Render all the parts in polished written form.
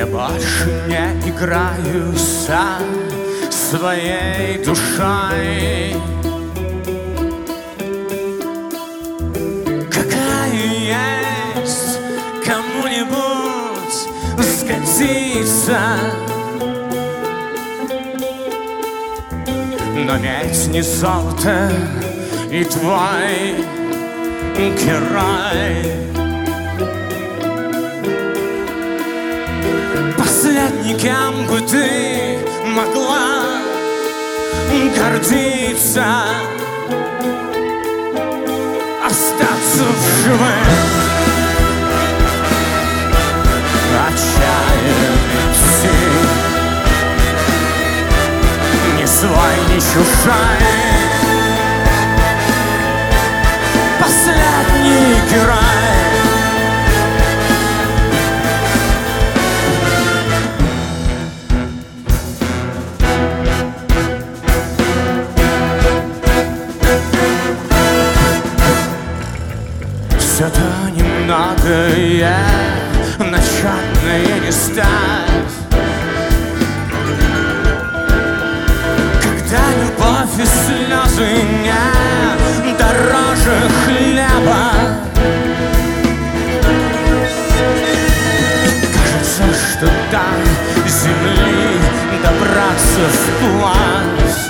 Я больше не играю со своей душой. Какая есть кому-нибудь сгодится, но ведь не золото и твой герой. Последний, кем бы ты могла гордиться, остаться в живых, отчаянный псих, ни свой, ни чужой, последний герой. Все-то немногое начальное не ставь, когда любовь и слезы не дороже хлеба. И кажется, что до земли добраться вплавь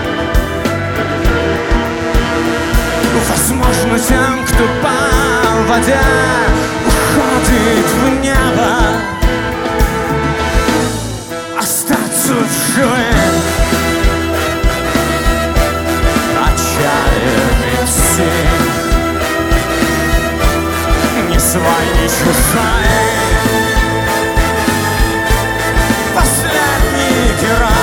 возможно тем, кто по воде уходит в небо, остаться в живых, отчаянный псих, ни свой, ни чужой, последний герой.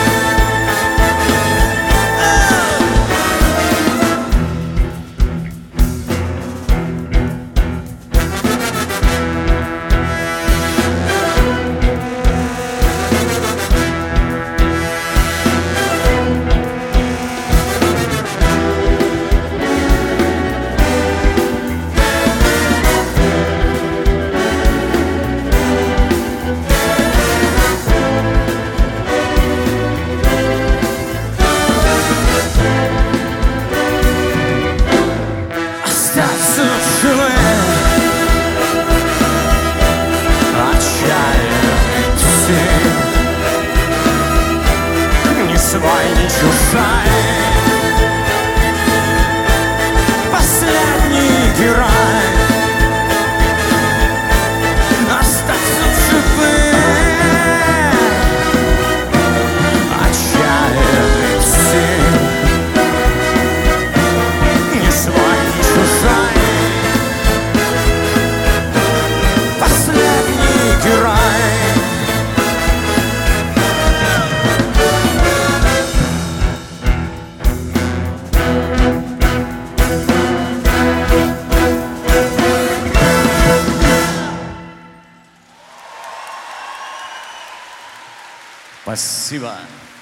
Свой, не чужой, последний герой, остаться в живых, отчаянный псих, не свой, не чужой, последний герой. Спасибо.